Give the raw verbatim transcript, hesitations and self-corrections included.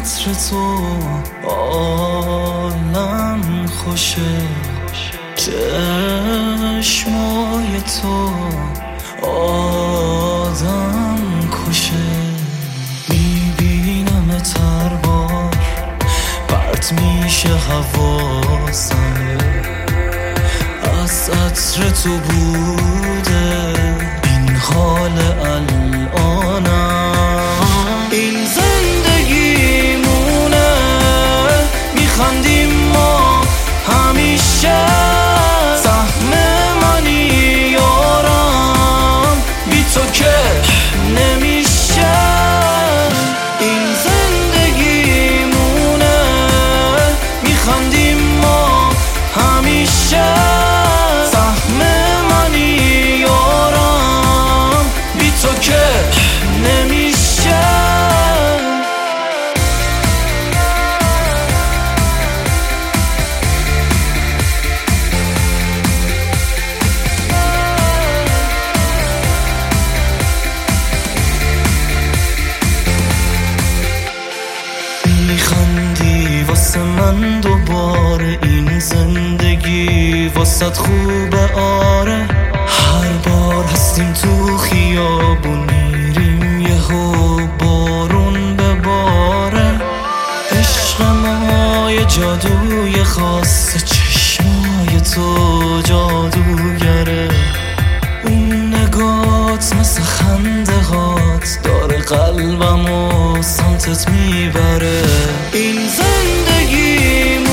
عطر تو عالم خوشه، چشمای تو آدم کشه. میبینم هر بار پرت میشه حواسم، از عطر تو بوده این حال الانم. این زندگیمونه میخندیم ما همیشه، سهم منی یارم بی تو که نمیشه. این زندگیمونه میخندیم ما همیشه، سهم منی یارم بی تو که نمیشه. میخندی واسه من دوباره، این زندگی واسه خوبه آره. هر بار هستیم تو خیابون میریم یهو بارون بباره. عشق ما یه جادوی خاصه، چشمای تو جادوگره. اون نگات مثل خنده هات داره قلبمو سمتت میبره. این زندگی